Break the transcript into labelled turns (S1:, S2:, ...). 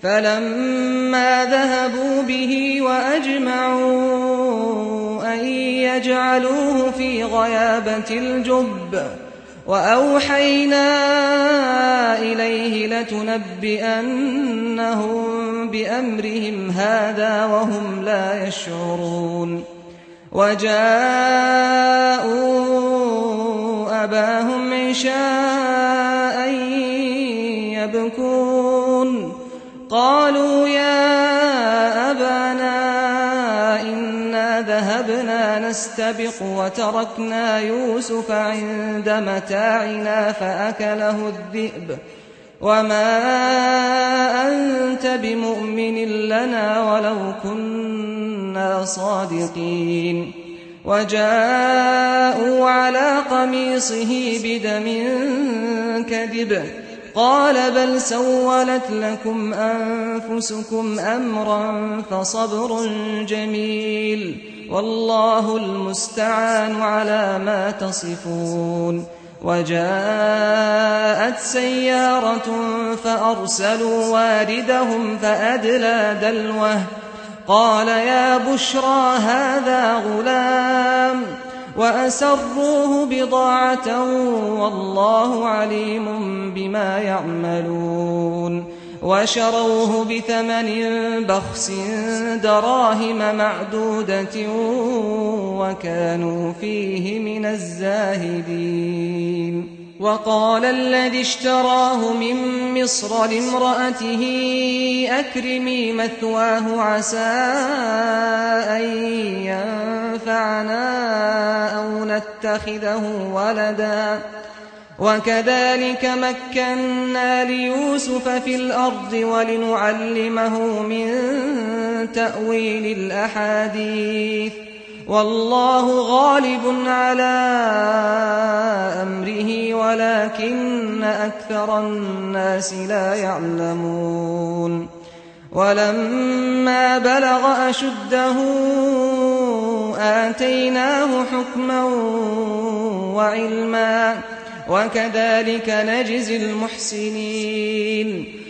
S1: فلما ذهبوا به وأجمعوا أن يجعلوه في غيابة الجب وأوحينا إليه لتنبئنهم بأمرهم هذا وهم لا يشعرون وجاءوا أباهم عشاء يبكون قالوا يا أبانا إنا ذهبنا نستبق وتركنا يوسف عند متاعنا فأكله الذئب وما أنت بمؤمن لنا ولو كنا صادقين وجاءوا على قميصه بدم كذب قال بل سولت لكم أنفسكم أمرا فصبر جميل والله المستعان على ما تصفون وجاءت سيارة فأرسلوا واردهم فأدلى دلوه قال يا بشرى هذا غلام وأسروه بضاعة والله عليم بما يعملون وشروه بثمن بخس دراهم معدودة وكانوا فيه من الزاهدين وقال الذي اشتراه من مصر لامرأته أكرمي مثواه عسى أن ينفعنا أو نتخذه ولدا وكذلك مكنا ليوسف في الأرض ولنعلمه من تأويل الأحاديث والله غالب على أمره ولكن أكثر الناس لا يعلمون ولما بلغ أشده آتيناه حكما وعلما وكذلك نجزي المحسنين